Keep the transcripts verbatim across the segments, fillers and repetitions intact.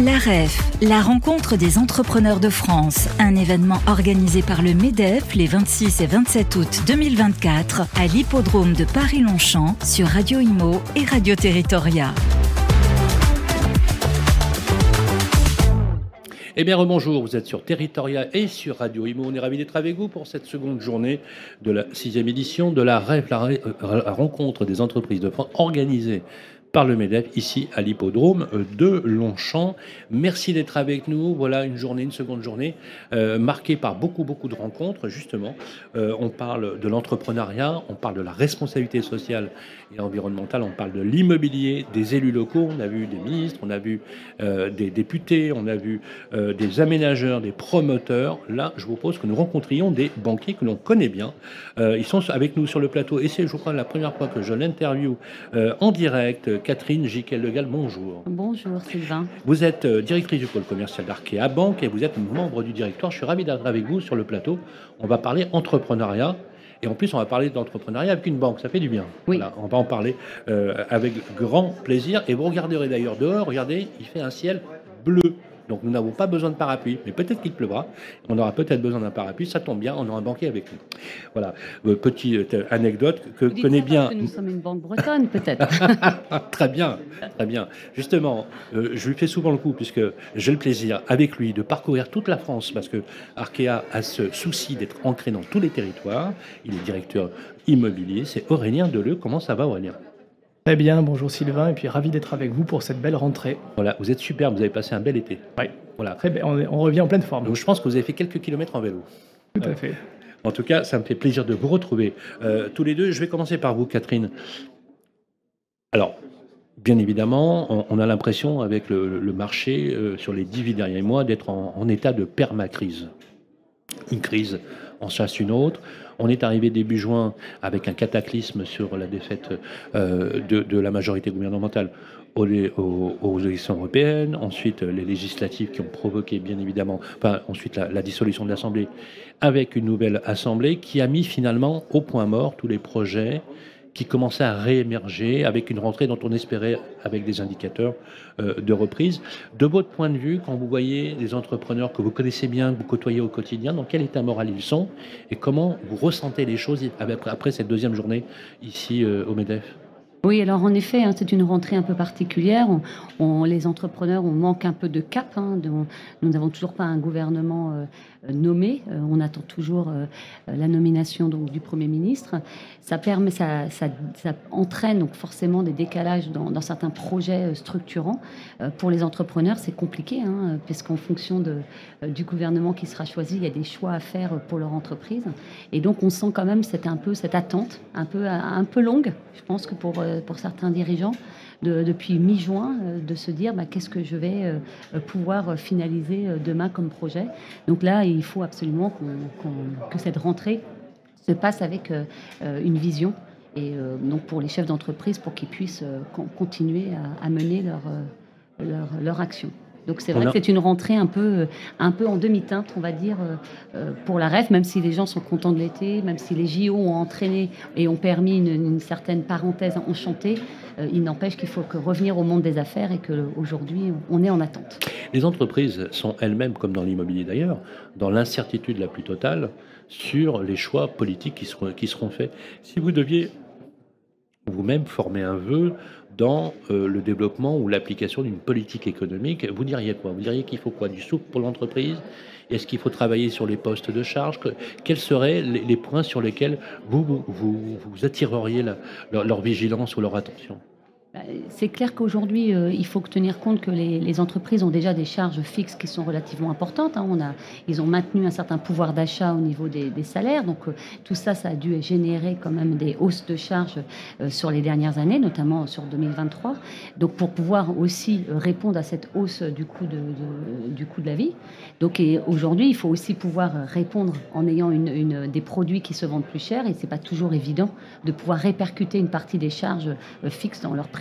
La R E F, la rencontre des entrepreneurs de France, un événement organisé par le MEDEF les vingt-six et vingt-sept août deux mille vingt-quatre à l'hippodrome de Paris-Longchamp sur Radio Imo et Radio Territoria. Eh bien, rebonjour, vous êtes sur Territoria et sur Radio Imo. On est ravis d'être avec vous pour cette seconde journée de la sixième édition de la R E F, la, la rencontre des entreprises de France organisée par le MEDEF, ici à l'hippodrome de Longchamp. Merci d'être avec nous. Voilà une journée, une seconde journée, euh, marquée par beaucoup, beaucoup de rencontres, justement. Euh, on parle de l'entrepreneuriat, on parle de la responsabilité sociale et environnementale, on parle de l'immobilier, des élus locaux, on a vu des ministres, on a vu euh, des députés, on a vu euh, des aménageurs, des promoteurs. Là, je vous propose que nous rencontrions des banquiers que l'on connaît bien. Euh, ils sont avec nous sur le plateau et c'est, je crois, la première fois que je l'interview euh, en direct. Catherine Jiquel-Legal, bonjour. Bonjour Sylvain. Vous êtes directrice du pôle commercial d'Arkea Banque et vous êtes membre du directoire. Je suis ravi d'être avec vous sur le plateau. On va parler entrepreneuriat et en plus on va parler d'entrepreneuriat avec une banque. Ça fait du bien. Oui. Voilà, on va en parler euh, avec grand plaisir. Et vous regarderez d'ailleurs dehors, regardez, il fait un ciel bleu. Donc nous n'avons pas besoin de parapluie, mais peut-être qu'il pleuvra. On aura peut-être besoin d'un parapluie. Ça tombe bien, on aura un banquier avec nous. Voilà, euh, petite euh, anecdote que Vous connaît bien. Que nous sommes une banque bretonne, peut-être. Très bien, très bien. Justement, euh, je lui fais souvent le coup puisque j'ai le plaisir avec lui de parcourir toute la France parce que Arkea a ce souci d'être ancré dans tous les territoires. Il est directeur immobilier. C'est Aurélien Deleu. Comment ça va, Aurélien ? Très bien, bonjour Sylvain, et puis ravi d'être avec vous pour cette belle rentrée. Voilà, vous êtes superbe, vous avez passé un bel été. Oui, voilà. Très bien, on, est, on revient en pleine forme. Donc je pense que vous avez fait quelques kilomètres en vélo. Tout à euh, fait. En tout cas, ça me fait plaisir de vous retrouver euh, tous les deux. Je vais commencer par vous, Catherine. Alors, bien évidemment, on, on a l'impression, avec le, le marché, euh, sur les dix-huit derniers mois, d'être en, en état de permacrise. Une crise en chasse une autre. On est arrivé début juin avec un cataclysme sur la défaite euh, de, de la majorité gouvernementale aux, aux, aux élections européennes. Ensuite, les législatives qui ont provoqué, bien évidemment, enfin, ensuite la, la dissolution de l'Assemblée avec une nouvelle Assemblée qui a mis finalement au point mort tous les projets qui commençaient à réémerger avec une rentrée dont on espérait avec des indicateurs euh, de reprise. De votre point de vue, quand vous voyez les entrepreneurs que vous connaissez bien, que vous côtoyez au quotidien, dans quel état moral ils sont et comment vous ressentez les choses après cette deuxième journée ici euh, au MEDEF ? Oui, alors en effet, hein, c'est une rentrée un peu particulière. On, on, les entrepreneurs, on manque un peu de cap. Hein, de, on, nous n'avons toujours pas un gouvernement euh, nommé. Euh, on attend toujours euh, la nomination donc, du Premier ministre. Ça, permet, ça, ça, ça entraîne donc, forcément des décalages dans, dans certains projets structurants. Euh, pour les entrepreneurs, c'est compliqué, hein, puisqu'en fonction de, euh, du gouvernement qui sera choisi, il y a des choix à faire pour leur entreprise. Et donc, on sent quand même cette, un peu, cette attente, un peu, un peu longue, je pense que pour... pour certains dirigeants, de, depuis mi-juin, euh, de se dire bah, qu'est-ce que je vais euh, pouvoir finaliser euh, demain comme projet. Donc là, il faut absolument qu'on, qu'on, que cette rentrée se passe avec euh, une vision. Et euh, donc pour les chefs d'entreprise, pour qu'ils puissent euh, continuer à, à mener leur, euh, leur, leur action. Donc c'est vrai a... que c'est une rentrée un peu, un peu en demi-teinte, on va dire, euh, pour la R E F, même si les gens sont contents de l'été, même si les J O ont entraîné et ont permis une, une certaine parenthèse enchantée, euh, il n'empêche qu'il faut que revenir au monde des affaires et qu'aujourd'hui, on est en attente. Les entreprises sont elles-mêmes, comme dans l'immobilier d'ailleurs, dans l'incertitude la plus totale sur les choix politiques qui seront, qui seront faits. Si vous deviez vous-même former un vœu dans euh, le développement ou l'application d'une politique économique, vous diriez quoi ? Vous diriez qu'il faut quoi ? Du souffle pour l'entreprise ? Est-ce qu'il faut travailler sur les postes de charge ? Quels seraient les, les points sur lesquels vous, vous, vous, vous attireriez la, leur, leur vigilance ou leur attention ? C'est clair qu'aujourd'hui, euh, il faut tenir compte que les, les entreprises ont déjà des charges fixes qui sont relativement importantes. Hein. On a, ils ont maintenu un certain pouvoir d'achat au niveau des, des salaires. Donc, euh, tout ça, ça a dû générer quand même des hausses de charges euh, sur les dernières années, notamment sur deux mille vingt-trois. Donc, pour pouvoir aussi répondre à cette hausse du coût de, de, du coût de la vie. Donc, et aujourd'hui, il faut aussi pouvoir répondre en ayant une, une, des produits qui se vendent plus cher. Et c'est pas toujours évident de pouvoir répercuter une partie des charges euh, fixes dans leur prix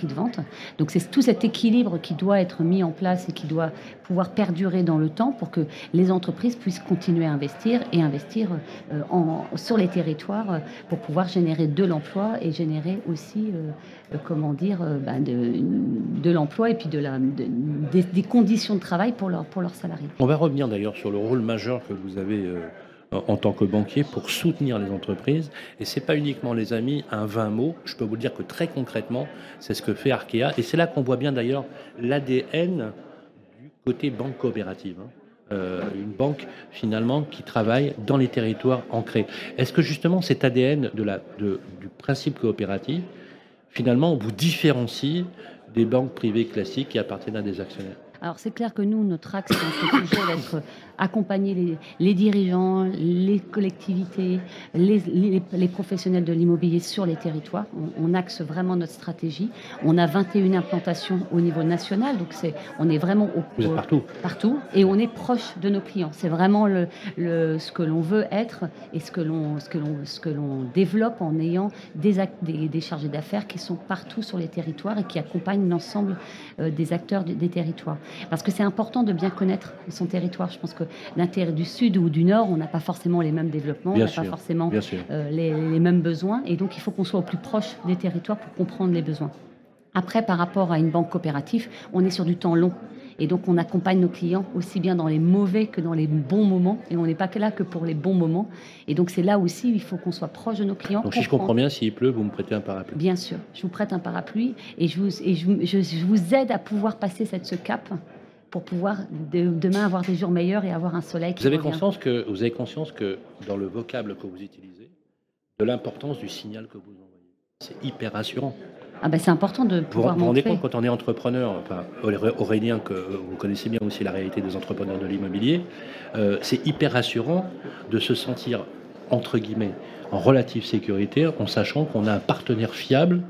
prix de vente. Donc c'est tout cet équilibre qui doit être mis en place et qui doit pouvoir perdurer dans le temps pour que les entreprises puissent continuer à investir et investir euh, en, sur les territoires euh, pour pouvoir générer de l'emploi et générer aussi, euh, euh, comment dire, euh, bah, de, de l'emploi et puis de la, de, des, des conditions de travail pour, leur, pour leurs salariés. On va revenir d'ailleurs sur le rôle majeur que vous avez euh, en tant que banquier pour soutenir les entreprises. Et ce n'est pas uniquement, les amis, un vingt mots. Je peux vous dire que très concrètement, c'est ce que fait Arkéa. Et c'est là qu'on voit bien d'ailleurs l'A D N du côté banque coopérative. Hein. Euh, une banque finalement qui travaille dans les territoires ancrés. Est-ce que justement cet A D N de la, de, du principe coopératif, finalement, vous différencie des banques privées classiques qui appartiennent à des actionnaires? Alors c'est clair que nous, notre axe, c'est toujours d'être accompagner les, les dirigeants, les collectivités, les, les, les professionnels de l'immobilier sur les territoires. On, on axe vraiment notre stratégie. On a vingt et une implantations au niveau national, donc c'est, on est vraiment au, Vous êtes partout. partout et on est proche de nos clients. C'est vraiment le, le, ce que l'on veut être et ce que l'on, ce que l'on, ce que l'on développe en ayant des, act, des, des chargés d'affaires qui sont partout sur les territoires et qui accompagnent l'ensemble euh, des acteurs des, des territoires. Parce que c'est important de bien connaître son territoire. Je pense que l'intérêt du sud ou du nord, on n'a pas forcément les mêmes développements, bien on n'a sûr, pas forcément euh, les, les mêmes besoins. Et donc, il faut qu'on soit au plus proche des territoires pour comprendre les besoins. Après, par rapport à une banque coopérative, on est sur du temps long. Et donc, on accompagne nos clients aussi bien dans les mauvais que dans les bons moments. Et on n'est pas là que pour les bons moments. Et donc, c'est là aussi où il faut qu'on soit proche de nos clients. Donc, si je comprends bien, s'il pleut, vous me prêtez un parapluie. Bien sûr. Je vous prête un parapluie et je vous, et je, je, je vous aide à pouvoir passer cette, ce cap pour pouvoir de, demain avoir des jours meilleurs et avoir un soleil qui vous avez revient. conscience que Vous avez conscience que dans le vocable que vous utilisez, de l'importance du signal que vous envoyez. C'est hyper rassurant. Ah ben c'est important de pouvoir vous vous rendez montrer. compte, quand on est entrepreneur, enfin Aurélien, que vous connaissez bien aussi la réalité des entrepreneurs de l'immobilier, euh, c'est hyper rassurant de se sentir, entre guillemets, en relative sécurité, en sachant qu'on a un partenaire fiable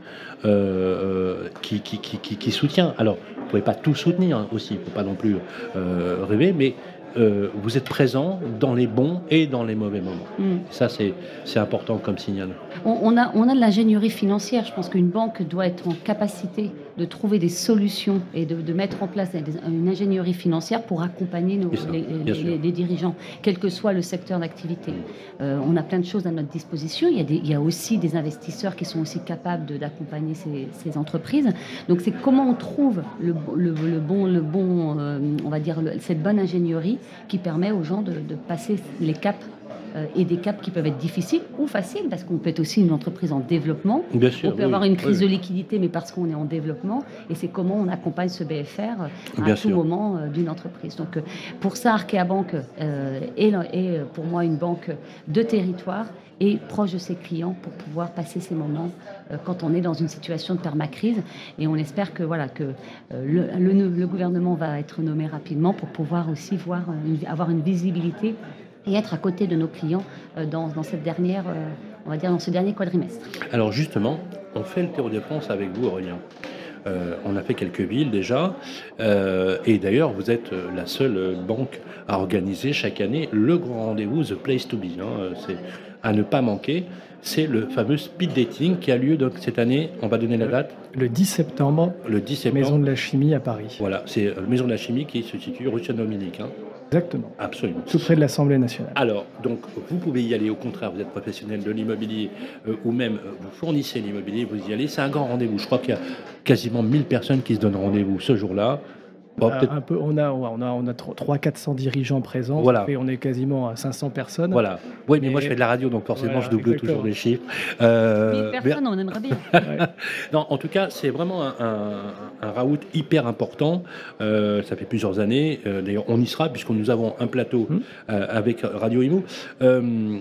euh, qui, qui, qui, qui, qui soutient. Alors, vous ne pouvez pas tout soutenir hein, aussi, il ne faut pas non plus euh, rêver, mais euh, vous êtes présent dans les bons et dans les mauvais moments. Mm. Ça, c'est, c'est important comme signal. On, on, a, on a de l'ingénierie financière. Je pense qu'une banque doit être en capacité de trouver des solutions et de, de mettre en place une ingénierie financière pour accompagner nos, ça, les, les, les, les dirigeants, quel que soit le secteur d'activité. Euh, on a plein de choses à notre disposition. Il y a, des, il y a aussi des investisseurs qui sont aussi capables de, d'accompagner ces, ces entreprises. Donc, c'est comment on trouve le, le, le bon, le bon euh, on va dire, le, cette bonne ingénierie qui permet aux gens de, de passer les caps euh, et des caps qui peuvent être difficiles ou faciles, parce qu'on peut être aussi une entreprise en développement. Bien sûr, on peut oui, avoir une crise oui. de liquidité, mais parce qu'on est en développement, et c'est comment on accompagne ce B F R à Bien tout sûr. moment euh, d'une entreprise. Donc, euh, pour ça, Arkéa Banque euh, est, est pour moi une banque de territoire et proche de ses clients pour pouvoir passer ces moments euh, quand on est dans une situation de permacrise. Et on espère que, voilà, que euh, le, le, le gouvernement va être nommé rapidement pour pouvoir aussi voir, une, avoir une visibilité et être à côté de nos clients euh, dans, dans cette dernière, euh, on va dire, dans ce dernier quadrimestre. Alors justement, on fait le Tour de France avec vous, Aurélien. Euh, on a fait quelques villes déjà, euh, et d'ailleurs vous êtes la seule banque à organiser chaque année le grand rendez-vous The Place to Be. Hein, c'est à ne pas manquer. C'est le fameux speed dating qui a lieu donc cette année. On va donner la date. Le dix septembre. Le dix septembre. Maison de la Chimie à Paris. Voilà, c'est la Maison de la Chimie qui se situe rue Saint-Dominique. Hein. Exactement. Absolument. Tout près de l'Assemblée nationale. Alors, donc, vous pouvez y aller. Au contraire, vous êtes professionnel de l'immobilier euh, ou même euh, vous fournissez l'immobilier, vous y allez. C'est un grand rendez-vous. Je crois qu'il y a quasiment mille personnes qui se donnent rendez-vous ce jour-là. Bon, euh, un peu, on a, on a, on a trois cents à quatre cents dirigeants présents. Voilà. Et on est quasiment à cinq cents personnes. Voilà. Oui, mais, mais moi je fais de la radio, donc forcément voilà, je double exactement. toujours les chiffres. Euh, mille personnes, mais... on aimerait bien. ouais. Non, en tout cas, c'est vraiment un, un, un raout hyper important. Euh, ça fait plusieurs années. Euh, d'ailleurs, on y sera puisque nous avons un plateau hum. euh, avec Radio Imo. Euh,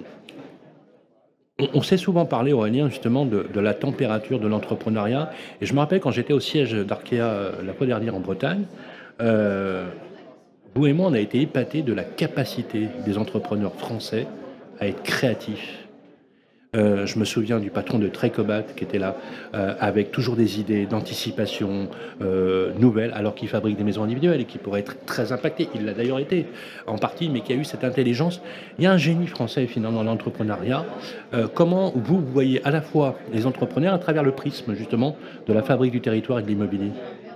On s'est souvent parlé, Aurélien, justement, de, de la température de l'entrepreneuriat. Et je me rappelle quand j'étais au siège d'Arkéa la fois dernière en Bretagne, euh, vous et moi, on a été épatés de la capacité des entrepreneurs français à être créatifs, Euh, je me souviens du patron de Trecobat qui était là, euh, avec toujours des idées d'anticipation euh, nouvelles, alors qu'il fabrique des maisons individuelles et qui pourraient être très impactées. Il l'a d'ailleurs été en partie, mais qui a eu cette intelligence. Il y a un génie français finalement dans l'entrepreneuriat. Euh, comment vous, vous voyez à la fois les entrepreneurs à travers le prisme justement de la fabrique du territoire et de l'immobilier?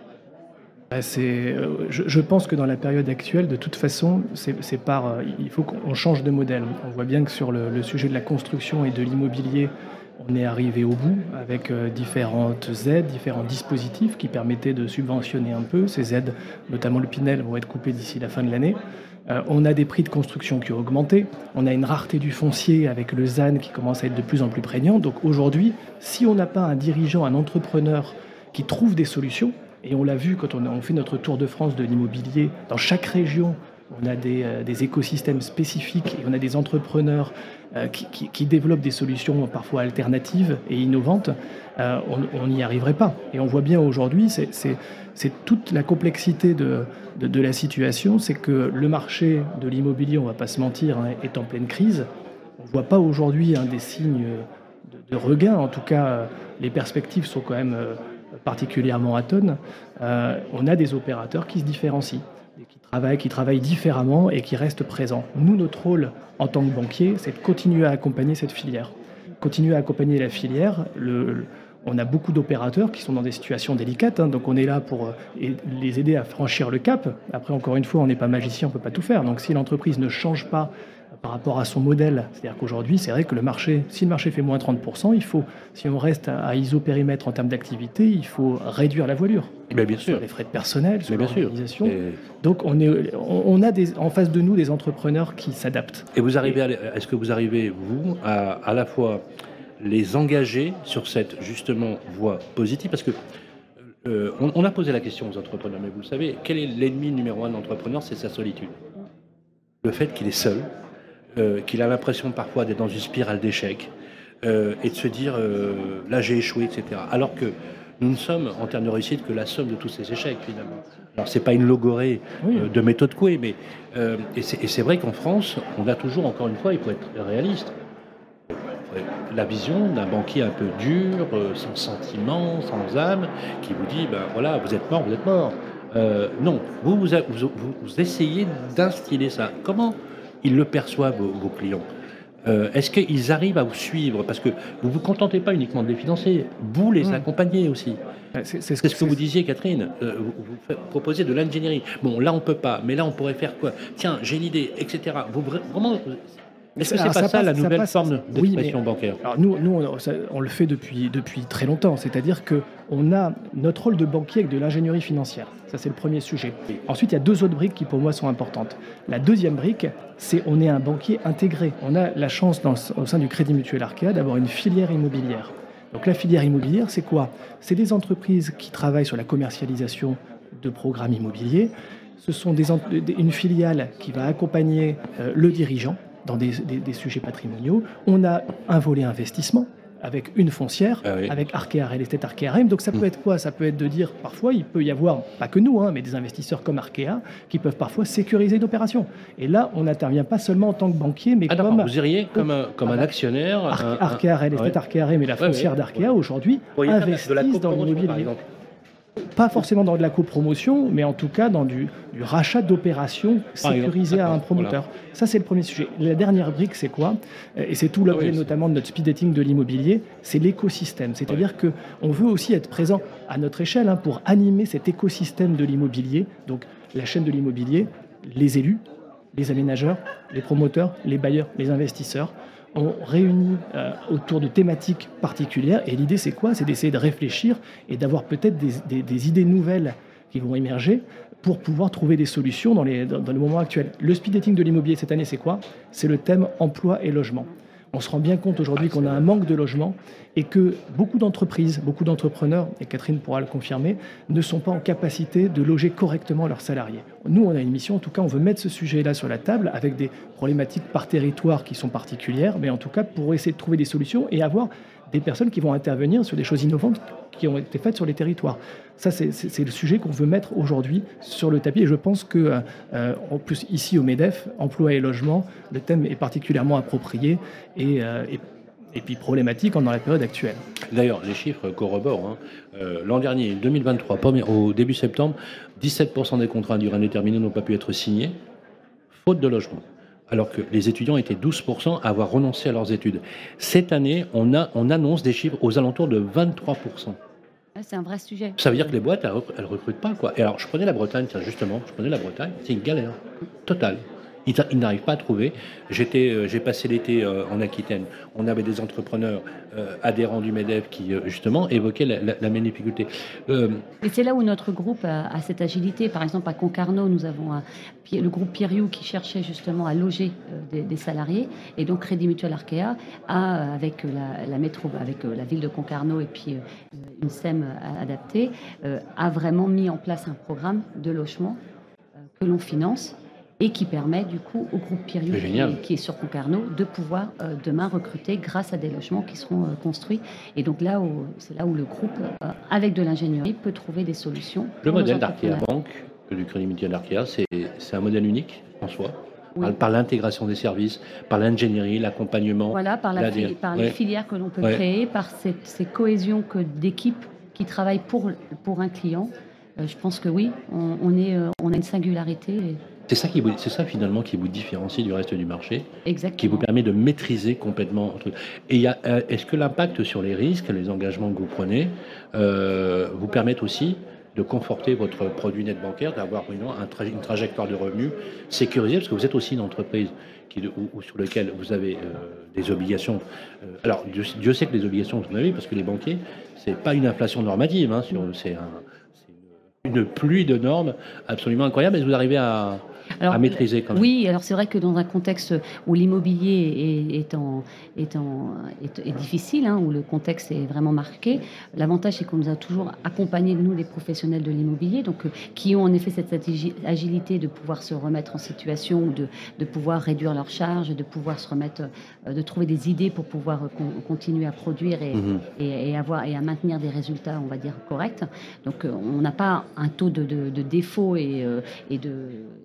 C'est, je, je pense que dans la période actuelle, de toute façon, c'est, c'est par, il faut qu'on change de modèle. On voit bien que sur le, le sujet de la construction et de l'immobilier, on est arrivé au bout avec euh, différentes aides, différents dispositifs qui permettaient de subventionner un peu. Ces aides, notamment le Pinel, vont être coupées d'ici la fin de l'année. Euh, on a des prix de construction qui ont augmenté. On a une rareté du foncier avec le Z A N qui commence à être de plus en plus prégnant. Donc aujourd'hui, si on n'a pas un dirigeant, un entrepreneur qui trouve des solutions, et on l'a vu quand on, a, on fait notre tour de France de l'immobilier, dans chaque région, on a des, euh, des écosystèmes spécifiques et on a des entrepreneurs euh, qui, qui, qui développent des solutions parfois alternatives et innovantes, euh, on n'y arriverait pas. Et on voit bien aujourd'hui, c'est, c'est, c'est toute la complexité de, de, de la situation, c'est que le marché de l'immobilier, on ne va pas se mentir, hein, est en pleine crise. On ne voit pas aujourd'hui hein, des signes de, de regain. En tout cas, les perspectives sont quand même... Euh, particulièrement atone, euh, on a des opérateurs qui se différencient, et qui travaillent, qui travaillent différemment et qui restent présents. Nous, notre rôle en tant que banquier, c'est de continuer à accompagner cette filière. Continuer à accompagner la filière. Le, le, on a beaucoup d'opérateurs qui sont dans des situations délicates, hein, donc on est là pour euh, les aider à franchir le cap. Après, encore une fois, on n'est pas magicien, on ne peut pas tout faire. Donc si l'entreprise ne change pas par rapport à son modèle, c'est-à-dire qu'aujourd'hui, c'est vrai que le marché, si le marché fait moins trente pour cent, il faut, si on reste à, à isopérimètre en termes d'activité, il faut réduire la voilure. Mais bien sûr. Sur les frais de personnel, sur l'organisation. Et... Donc on, est, on, on a des, en face de nous des entrepreneurs qui s'adaptent. Et vous arrivez, à, est-ce que vous arrivez, vous, à à la fois les engager sur cette, justement, voie positive? Parce que euh, on, on a posé la question aux entrepreneurs, mais vous le savez, quel est l'ennemi numéro un de l'entrepreneur? C'est sa solitude. Le fait qu'il est seul, Euh, qu'il a l'impression parfois d'être dans une spirale d'échecs euh, et de se dire euh, là j'ai échoué, et cetera. Alors que nous ne sommes en termes de réussite que la somme de tous ces échecs finalement. Alors c'est pas une logorée oui. euh, de méthode Coué, mais euh, et, c'est, et c'est vrai qu'en France, on a toujours, encore une fois, il faut être réaliste, la vision d'un banquier un peu dur, euh, sans sentiment, sans âme, qui vous dit ben voilà, vous êtes mort, vous êtes mort. Euh, non, vous vous, vous vous essayez d'instiller ça. Comment ils le perçoivent, vos, vos clients? euh, Est-ce qu'ils arrivent à vous suivre? Parce que vous ne vous contentez pas uniquement de les financer, vous les mmh. accompagnez aussi. C'est, c'est, c'est ce que vous disiez, Catherine. Euh, vous, vous faites, proposez de l'ingénierie. Bon, là, on ne peut pas, mais là, on pourrait faire quoi? Tiens, j'ai une idée, et cetera. Vous, vraiment... Est-ce que c'est alors, pas ça, ça passe, la nouvelle passe, forme d'expression oui, mais, bancaire? Alors nous, nous on, ça, on le fait depuis, depuis très longtemps. C'est-à-dire qu'on a notre rôle de banquier avec de l'ingénierie financière. Ça, c'est le premier sujet. Oui. Ensuite, il y a deux autres briques qui, pour moi, sont importantes. La deuxième brique, c'est on est un banquier intégré. On a la chance, dans, au sein du Crédit Mutuel Arkea, d'avoir une filière immobilière. Donc la filière immobilière, c'est quoi? C'est des entreprises qui travaillent sur la commercialisation de programmes immobiliers. Ce sont des, une filiale qui va accompagner euh, le dirigeant dans des, des, des sujets patrimoniaux. On a un volet investissement avec une foncière, ah oui. avec Arkea Real Estate, Arkea R E M. Donc ça peut mmh. être quoi? Ça peut être de dire, parfois, il peut y avoir, pas que nous, hein, mais des investisseurs comme Arkea qui peuvent parfois sécuriser une opération. Et là, on n'intervient pas seulement en tant que banquier, mais ah, comme... Vous iriez comme un, comme un actionnaire... Ar- un, Arkea Real Estate, ouais. Arkea R E M et la foncière ouais, ouais. d'Arkea, aujourd'hui, investissent dans l'immobilier. Pas forcément dans de la copromotion, mais en tout cas dans du, du rachat d'opérations sécurisées à un promoteur. Voilà. Ça, c'est le premier sujet. La dernière brique, c'est quoi? Et c'est tout l'objet ah oui, notamment de notre speed dating de l'immobilier, c'est l'écosystème. C'est-à-dire ouais. qu'on veut aussi être présent à notre échelle hein, pour animer cet écosystème de l'immobilier. Donc la chaîne de l'immobilier, les élus, les aménageurs, les promoteurs, les bailleurs, les investisseurs. On réunit euh, autour de thématiques particulières. Et l'idée, c'est quoi? C'est d'essayer de réfléchir et d'avoir peut-être des, des, des idées nouvelles qui vont émerger pour pouvoir trouver des solutions dans, les, dans, dans le moment actuel. Le speed dating de l'immobilier cette année, c'est quoi? C'est le thème emploi et logement. On se rend bien compte aujourd'hui qu'on a un manque de logement et que beaucoup d'entreprises, beaucoup d'entrepreneurs, et Catherine pourra le confirmer, ne sont pas en capacité de loger correctement leurs salariés. Nous, on a une mission, en tout cas, on veut mettre ce sujet-là sur la table avec des problématiques par territoire qui sont particulières, mais en tout cas pour essayer de trouver des solutions et avoir des personnes qui vont intervenir sur des choses innovantes qui ont été faites sur les territoires. Ça, c'est, c'est, c'est le sujet qu'on veut mettre aujourd'hui sur le tapis. Et je pense que, euh, en plus, ici au MEDEF, emploi et logement, le thème est particulièrement approprié et, euh, et, et puis problématique dans la période actuelle. D'ailleurs, les chiffres corroborent. Hein. Euh, l'an dernier, deux mille vingt-trois, au début septembre, dix-sept pour cent des contrats à durée indéterminée n'ont pas pu être signés, faute de logement. Alors que les étudiants étaient douze pour cent à avoir renoncé à leurs études. Cette année, on, a, on annonce des chiffres aux alentours de vingt-trois pour cent. C'est un vrai sujet. Ça veut dire que les boîtes, elles ne recrutent pas, quoi. Et alors, je prenais la Bretagne, tiens, justement, je prenais la Bretagne, c'est une galère totale. Ils, ils n'arrivent pas à trouver. J'étais, euh, j'ai passé l'été euh, en Aquitaine. On avait des entrepreneurs euh, adhérents du MEDEF qui, euh, justement, évoquaient la, la, la même difficulté. Euh... Et c'est là où notre groupe a, a cette agilité. Par exemple, à Concarneau, nous avons un, le groupe Pierriou qui cherchait justement à loger euh, des, des salariés. Et donc, Crédit Mutuel Arkea a, avec la, la métro, avec la ville de Concarneau et puis euh, une S E M adaptée, euh, a vraiment mis en place un programme de logement euh, que l'on finance et qui permet du coup au groupe Pierriou qui, qui est sur Concarneau de pouvoir euh, demain recruter grâce à des logements qui seront euh, construits. Et donc là, où, c'est là où le groupe, euh, avec de l'ingénierie, peut trouver des solutions. Le modèle d'Arkea Bank, du Crédit Mutuel Arkea, c'est, c'est un modèle unique en soi. Oui. Par, par l'intégration des services, par l'ingénierie, l'accompagnement. Voilà, par, la fili- par ouais. les filières que l'on peut ouais. créer, par cette, ces cohésions que, d'équipes qui travaillent pour, pour un client. Euh, je pense que oui, on, on, est, euh, on a une singularité. Et... C'est ça, qui vous, c'est ça finalement qui vous différencie du reste du marché. Exactement. Qui vous permet de maîtriser complètement. Et y a, euh, est-ce que l'impact sur les risques, les engagements que vous prenez, euh, vous permettent aussi de conforter votre produit net bancaire, d'avoir une, un tra- une trajectoire de revenus sécurisée, parce que vous êtes aussi une entreprise qui, ou, ou sur laquelle vous avez euh, des obligations. Euh, alors, Dieu, Dieu sait que les obligations, vous en avez, parce que les banquiers, c'est pas une inflation normative, hein, sur, c'est, un, c'est une, une pluie de normes absolument incroyable, mais vous arrivez à... Alors, à maîtriser quand même. Oui, alors c'est vrai que dans un contexte où l'immobilier est, est, en, est, en, est, est difficile, hein, où le contexte est vraiment marqué, l'avantage c'est qu'on nous a toujours accompagné, nous, les professionnels de l'immobilier, donc, euh, qui ont en effet cette agilité de pouvoir se remettre en situation, de, de pouvoir réduire leurs charges, de pouvoir se remettre, euh, de trouver des idées pour pouvoir euh, con, continuer à produire et, mmh. et, et, avoir, et à maintenir des résultats, on va dire, corrects. Donc euh, on n'a pas un taux de, de, de défaut et, euh, et de...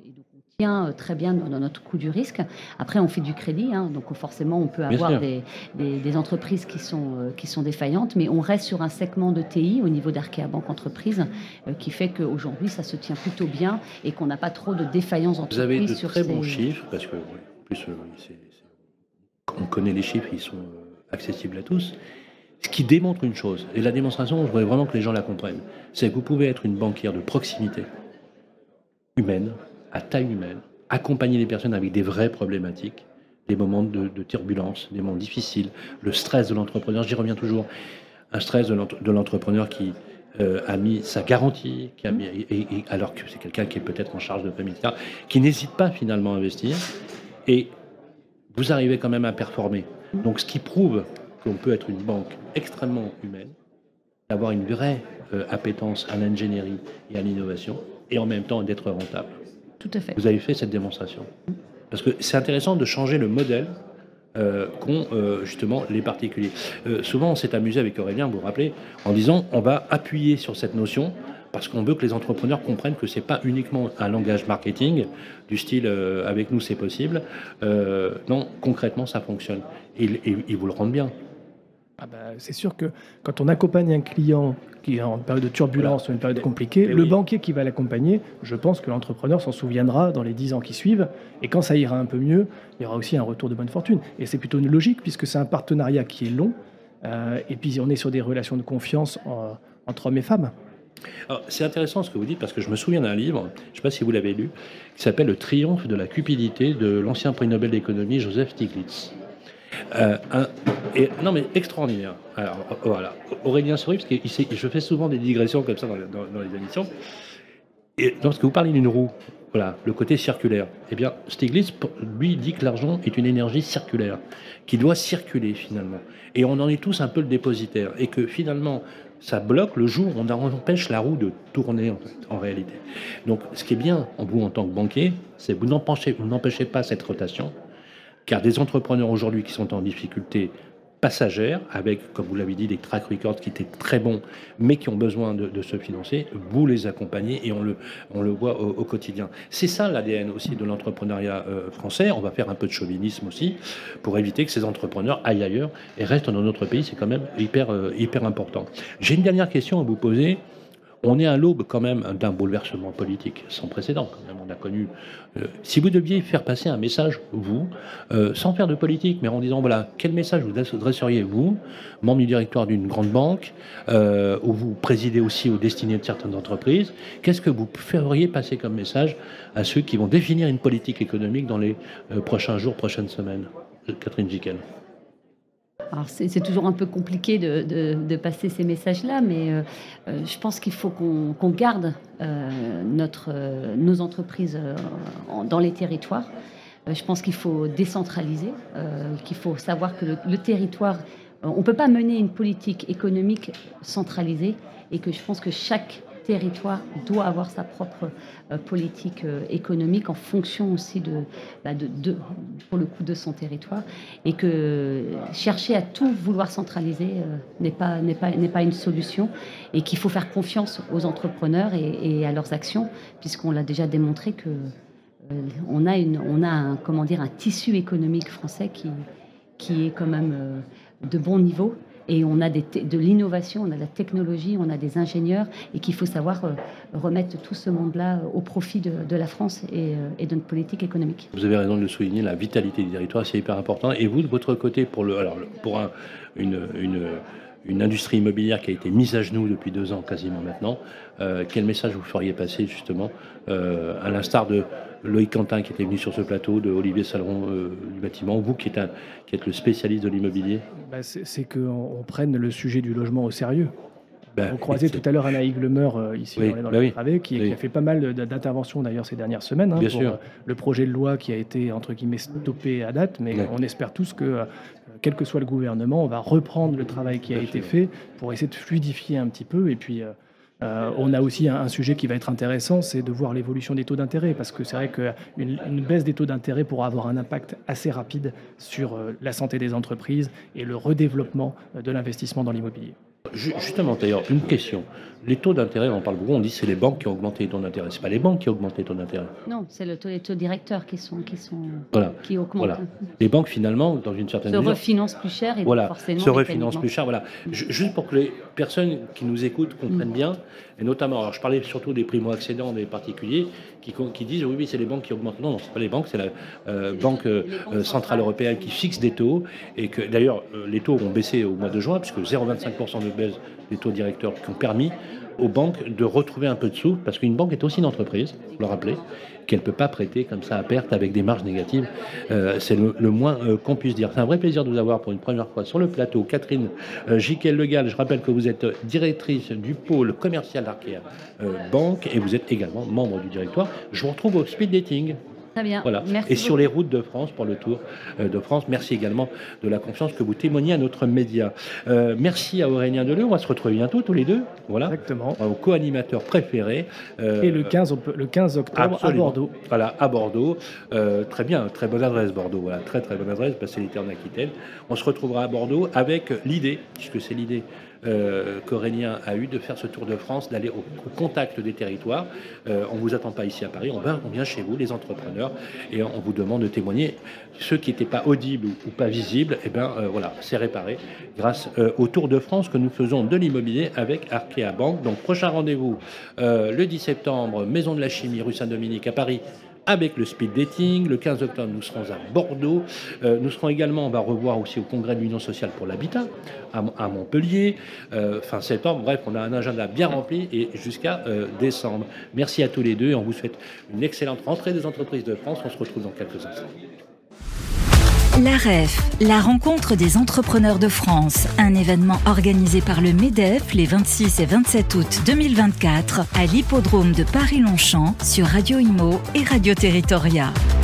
très bien dans notre coût du risque. Après, on fait du crédit, hein, donc forcément, on peut avoir des, des, des entreprises qui sont, euh, qui sont défaillantes, mais on reste sur un segment de T I au niveau d'Arkea Banque Entreprise euh, qui fait qu'aujourd'hui, ça se tient plutôt bien et qu'on n'a pas trop de défaillances entreprises. Vous avez de sur très ces... bons chiffres, parce que en plus, euh, c'est, c'est... on connaît les chiffres, ils sont euh, accessibles à tous. Ce qui démontre une chose, et la démonstration, je voudrais vraiment que les gens la comprennent, c'est que vous pouvez être une banquière de proximité, humaine, à taille humaine, accompagner les personnes avec des vraies problématiques, des moments de, de turbulence, des moments difficiles, le stress de l'entrepreneur, j'y reviens toujours, un stress de, l'entre- de l'entrepreneur qui euh, a mis sa garantie, qui a mis, et, et, alors que c'est quelqu'un qui est peut-être en charge de famille, et cetera, qui n'hésite pas finalement à investir, et vous arrivez quand même à performer. Donc ce qui prouve qu'on peut être une banque extrêmement humaine, d'avoir une vraie euh, appétence à l'ingénierie et à l'innovation, et en même temps d'être rentable. Tout à fait. Vous avez fait cette démonstration. Parce que c'est intéressant de changer le modèle euh, qu'ont euh, justement les particuliers. Euh, souvent, on s'est amusé avec Aurélien, vous vous rappelez, en disant on va appuyer sur cette notion parce qu'on veut que les entrepreneurs comprennent que c'est pas uniquement un langage marketing du style euh, avec nous c'est possible. Euh, non, concrètement, ça fonctionne. Et ils vous le rendent bien. Ah bah, c'est sûr que quand on accompagne un client qui est en période de turbulence voilà. ou une période compliquée, et le oui. banquier qui va l'accompagner, je pense que l'entrepreneur s'en souviendra dans les dix ans qui suivent. Et quand ça ira un peu mieux, il y aura aussi un retour de bonne fortune. Et c'est plutôt une logique puisque c'est un partenariat qui est long. Euh, et puis on est sur des relations de confiance en, entre hommes et femmes. Alors, c'est intéressant ce que vous dites parce que je me souviens d'un livre, je ne sais pas si vous l'avez lu, qui s'appelle « Le triomphe de la cupidité » de l'ancien prix Nobel d'économie Joseph Stiglitz. Euh, un, et, non mais extraordinaire. Alors voilà, Aurélien sourit parce que il sait, je fais souvent des digressions comme ça dans, dans, dans les émissions. Et lorsque vous parlez d'une roue, voilà, le côté circulaire. Eh bien, Stiglitz lui dit que l'argent est une énergie circulaire qui doit circuler finalement. Et on en est tous un peu le dépositaire et que finalement ça bloque le jour où on empêche la roue de tourner en, fait, en réalité. Donc, ce qui est bien en vous en tant que banquier, c'est que vous n'empêchez, vous n'empêchez pas cette rotation. Car des entrepreneurs aujourd'hui qui sont en difficulté passagère, avec, comme vous l'avez dit, des track records qui étaient très bons, mais qui ont besoin de, de se financer. Vous les accompagnez et on le, on le voit au, au quotidien. C'est ça l'A D N aussi de l'entrepreneuriat euh, français. On va faire un peu de chauvinisme aussi pour éviter que ces entrepreneurs aillent ailleurs et restent dans notre pays. C'est quand même hyper, euh, hyper important. J'ai une dernière question à vous poser. On est à l'aube quand même d'un bouleversement politique sans précédent. Quand même, on a connu. Euh, si vous deviez faire passer un message, vous, euh, sans faire de politique, mais en disant voilà, quel message vous adresseriez vous, membre du directoire d'une grande banque, euh, où vous présidez aussi aux destinées de certaines entreprises, qu'est-ce que vous feriez passer comme message à ceux qui vont définir une politique économique dans les euh, prochains jours, prochaines semaines? Catherine Gicken. Alors c'est, c'est toujours un peu compliqué de, de, de passer ces messages-là, mais euh, euh, je pense qu'il faut qu'on, qu'on garde euh, notre, euh, nos entreprises euh, en, dans les territoires. Euh, je pense qu'il faut décentraliser, euh, qu'il faut savoir que le, le territoire, euh, on ne peut pas mener une politique économique centralisée, et que je pense que chaque territoire doit avoir sa propre euh, politique euh, économique en fonction aussi de, bah de, de, pour le coup, de son territoire, et que chercher à tout vouloir centraliser euh, n'est pas, n'est pas, n'est pas une solution, et qu'il faut faire confiance aux entrepreneurs et, et à leurs actions, puisqu'on l'a déjà démontré que euh, on a, une, on a un, comment dire, un tissu économique français qui, qui est quand même euh, de bon niveau. Et on a des te- de l'innovation, on a de la technologie, on a des ingénieurs, et qu'il faut savoir euh, remettre tout ce monde-là euh, au profit de, de la France et, euh, et de notre politique économique. Vous avez raison de le souligner, la vitalité du territoire, c'est hyper important. Et vous, de votre côté, pour, le, alors, pour un, une, une, une industrie immobilière qui a été mise à genoux depuis deux ans quasiment maintenant, euh, quel message vous feriez passer justement, euh, à l'instar de Loïc Quentin qui était venu sur ce plateau, de Olivier Saleron euh, du bâtiment, vous qui êtes, un, qui êtes le spécialiste de l'immobilier? Bah, c'est, c'est qu'on on prenne le sujet du logement au sérieux. Ben, On croisait c'est... tout à l'heure Anna Higlemer euh, ici oui, dans, dans ben le oui, travail, qui, oui. qui a fait pas mal de, d'interventions d'ailleurs ces dernières semaines hein, Bien pour sûr. euh, le projet de loi qui a été entre guillemets stoppé à date, mais Ouais. on espère tous que euh, quel que soit le gouvernement, on va reprendre le travail qui a Bien été sûr. fait pour essayer de fluidifier un petit peu. Et puis euh, euh, on a aussi un, un sujet qui va être intéressant, c'est de voir l'évolution des taux d'intérêt, parce que c'est vrai qu'une une baisse des taux d'intérêt pourra avoir un impact assez rapide sur euh, la santé des entreprises et le redéveloppement euh, de l'investissement dans l'immobilier. Justement, d'ailleurs, une question. Les taux d'intérêt, on en parle beaucoup, on dit que c'est les banques qui ont augmenté les taux d'intérêt. Ce n'est pas les banques qui ont augmenté les taux d'intérêt. Non, c'est le taux, les taux directeurs qui, sont, qui, sont, Voilà. qui augmentent. Voilà. Les banques, finalement, dans une certaine Se mesure, refinancent plus cher et voilà, forcément se refinancent mécaniquement. plus cher. Voilà. Ju- Juste pour que les personnes qui nous écoutent comprennent Mm. bien, et notamment, alors je parlais surtout des primo-accédants, des particuliers, qui, qui disent oui, oui, c'est les banques qui augmentent. Non, non, c'est pas les banques, c'est la euh, Banque euh, Centrale Européenne qui fixe des taux, et que d'ailleurs, euh, les taux ont baissé au mois de juin, puisque zéro virgule vingt-cinq pour cent de baisse des taux directeurs qui ont permis aux banques de retrouver un peu de sous, parce qu'une banque est aussi une entreprise, vous le rappelez, qu'elle ne peut pas prêter comme ça à perte avec des marges négatives. Euh, c'est le, le moins euh, qu'on puisse dire. C'est un vrai plaisir de vous avoir pour une première fois sur le plateau. Catherine euh, Gicken-Legal, je rappelle que vous êtes directrice du pôle commercial d'Arkea euh, Banque, et vous êtes également membre du directoire. Je vous retrouve au speed dating. Très bien. Voilà. Merci Et sur beaucoup. les routes de France pour le Tour euh, de France. Merci également de la confiance que vous témoignez à notre média. Euh, merci à Aurélien Deleu. On va se retrouver bientôt tous les deux. Voilà. Exactement. Aux co-animateurs préférés. Euh, Et le quinze, on peut- le quinze octobre Absolument. à Bordeaux. Voilà, à Bordeaux. Euh, très bien, très bonne adresse Bordeaux. Voilà, très très bonne adresse, parce que c'est l'été en Aquitaine. On se retrouvera à Bordeaux avec l'idée, puisque c'est l'idée euh, qu'Aurélien a eue de faire ce Tour de France, d'aller au, au contact des territoires. Euh, on ne vous attend pas ici à Paris, on, va, on vient chez vous, les entrepreneurs, et on vous demande de témoigner. Ceux qui n'étaient pas audibles ou, ou pas visibles, eh ben, euh, voilà, c'est réparé grâce euh, au Tour de France que nous faisons de l'immobilier avec Arkea Banque. Donc prochain rendez-vous euh, le dix septembre, Maison de la Chimie, rue Saint-Dominique à Paris, avec le speed dating. Le quinze octobre, nous serons à Bordeaux. Euh, nous serons également, on va revoir aussi au congrès de l'Union sociale pour l'habitat à, à Montpellier. Euh, fin septembre, bref, on a un agenda bien rempli et jusqu'à euh, décembre. Merci à tous les deux et on vous souhaite une excellente rentrée des entreprises de France. On se retrouve dans quelques instants. La R E F, la rencontre des entrepreneurs de France, un événement organisé par le MEDEF les vingt-six et vingt-sept août deux mille vingt-quatre à l'hippodrome de Paris-Longchamp sur Radio Imo et Radio Territoria.